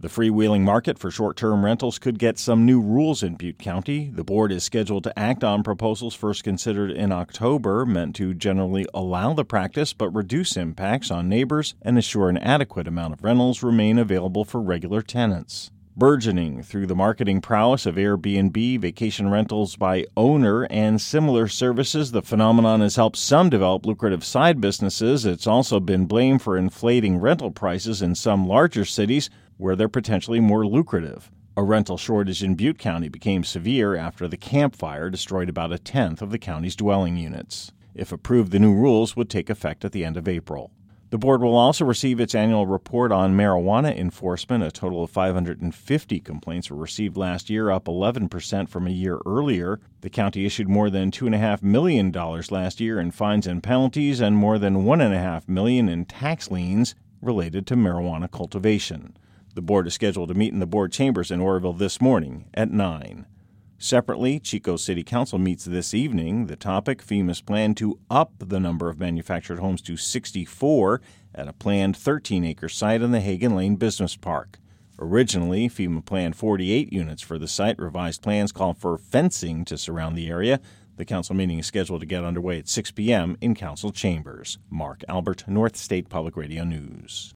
The freewheeling market for short-term rentals could get some new rules in Butte County. The board is scheduled to act on proposals first considered in October, meant to generally allow the practice but reduce impacts on neighbors and assure an adequate amount of rentals remain available for regular tenants. Burgeoning through the marketing prowess of Airbnb, vacation rentals by owner, and similar services, the phenomenon has helped some develop lucrative side businesses. It's also been blamed for inflating rental prices in some larger cities where they're potentially more lucrative. A rental shortage in Butte County became severe after the Camp Fire destroyed about a tenth of the county's dwelling units. If approved, the new rules would take effect at the end of April. The board will also receive its annual report on marijuana enforcement. A total of 550 complaints were received last year, up 11% from a year earlier. The county issued more than $2.5 million last year in fines and penalties and more than $1.5 million in tax liens related to marijuana cultivation. The board is scheduled to meet in the board chambers in Oroville this morning at 9. Separately, Chico City Council meets this evening. The topic, FEMA's plan to up the number of manufactured homes to 64 at a planned 13-acre site in the Hagen Lane Business Park. Originally, FEMA planned 48 units for the site. Revised plans call for fencing to surround the area. The council meeting is scheduled to get underway at 6 p.m. in council chambers. Mark Albert, North State Public Radio News.